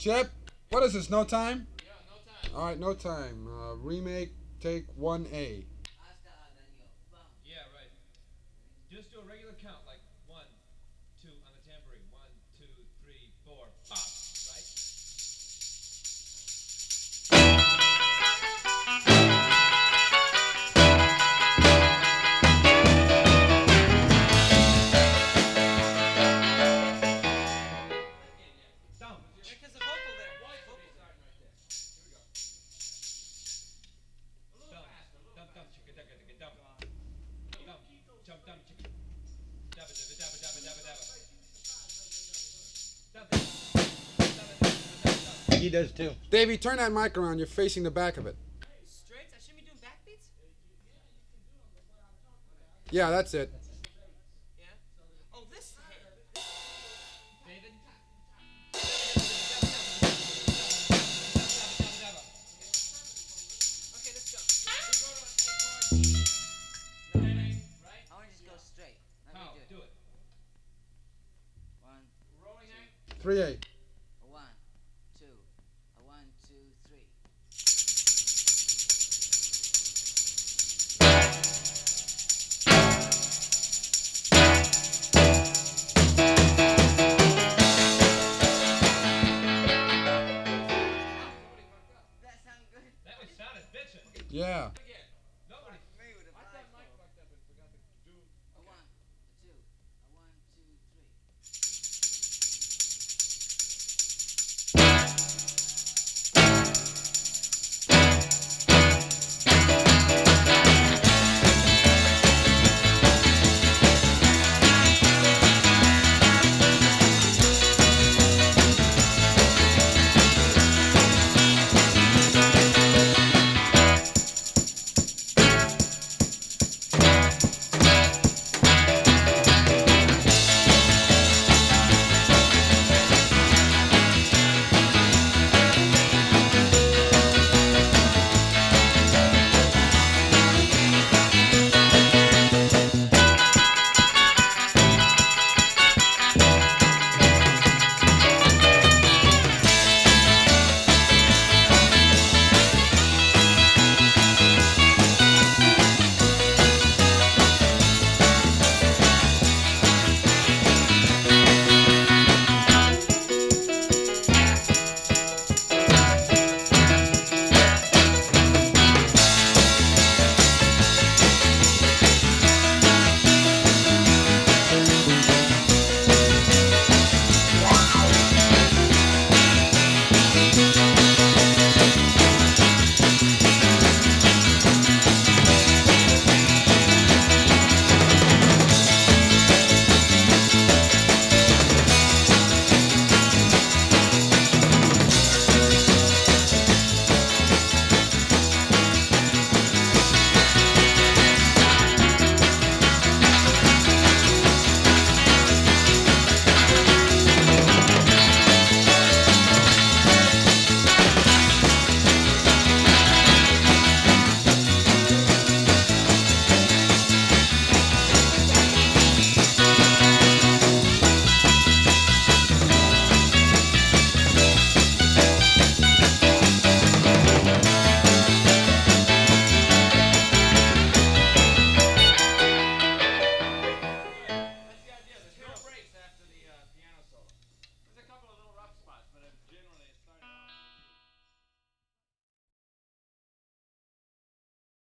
Chip, what is this? No time? All right, no time. Remake, take 1A. Yeah, right. Just do a regular count, like one, two on the tambourine. One, two, three, four, bop. Right? Dum. Yeah, because the vocal there. Dum. Dum dum chicka dugga dugga dum. Dum. Chum dum chicka. Dabba dabba dabba dabba dabba dabba. Dum dum. Dabba dabba dabba dabba. He does too. Davey, turn that mic around. You're facing the back of it. Straights? I shouldn't be doing backbeats? Yeah, that's it. Yeah. Oh, this hand. David. Dabba dabba dabba dabba dabba. Dabba dabba dabba dabba. Okay, let's go. No, Right? I want to just go straight. Not How? redo it. Do it. One, Rolling two. act. 3A.